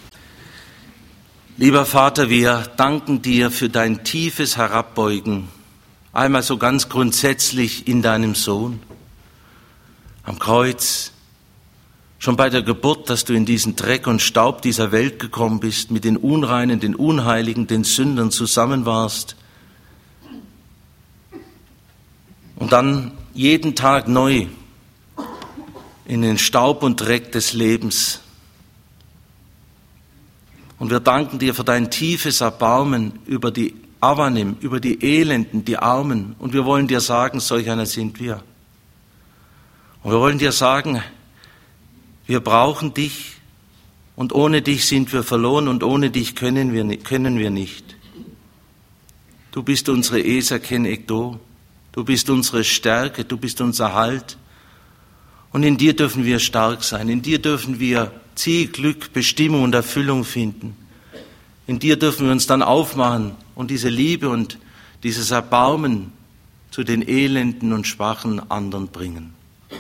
Lieber Vater, wir danken dir für dein tiefes Herabbeugen, einmal so ganz grundsätzlich in deinem Sohn, am Kreuz, schon bei der Geburt, dass du in diesen Dreck und Staub dieser Welt gekommen bist, mit den Unreinen, den Unheiligen, den Sündern zusammen warst und dann jeden Tag neu in den Staub und Dreck des Lebens. Und wir danken dir für dein tiefes Erbarmen über die Avanim, über die Elenden, die Armen. Und wir wollen dir sagen, solch einer sind wir. Und wir wollen dir sagen, wir brauchen dich und ohne dich sind wir verloren und ohne dich können wir, können wir nicht. Du bist unsere Eser Ken Ekdo, du bist unsere Stärke, du bist unser Halt. Und in dir dürfen wir stark sein, in dir dürfen wir Ziel, Glück, Bestimmung und Erfüllung finden. In dir dürfen wir uns dann aufmachen und diese Liebe und dieses Erbarmen zu den elenden und schwachen anderen bringen.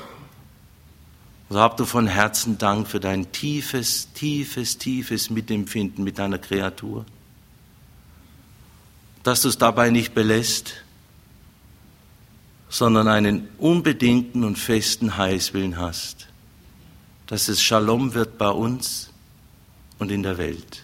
So hab du von Herzen Dank für dein tiefes, tiefes, tiefes Mitempfinden mit deiner Kreatur. Dass du es dabei nicht belässt, sondern einen unbedingten und festen Heilswillen hast, dass es Shalom wird bei uns und in der Welt.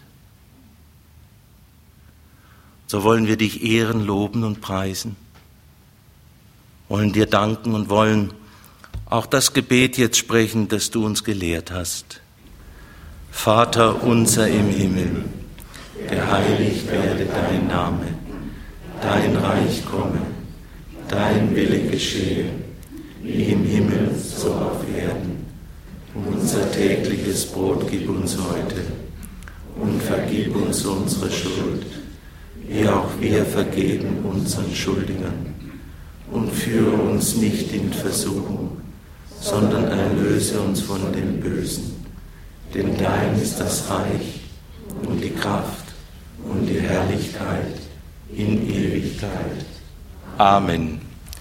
So wollen wir dich ehren, loben und preisen, wollen dir danken und wollen auch das Gebet jetzt sprechen, das du uns gelehrt hast. Vater unser im Himmel, geheiligt werde dein Name, dein Reich komme, dein Wille geschehe, wie im Himmel, so auf Erden. Unser tägliches Brot gib uns heute und vergib uns unsere Schuld, wie auch wir vergeben unseren Schuldigern. Und führe uns nicht in Versuchung, sondern erlöse uns von dem Bösen. Denn dein ist das Reich und die Kraft und die Herrlichkeit in Ewigkeit. Amen.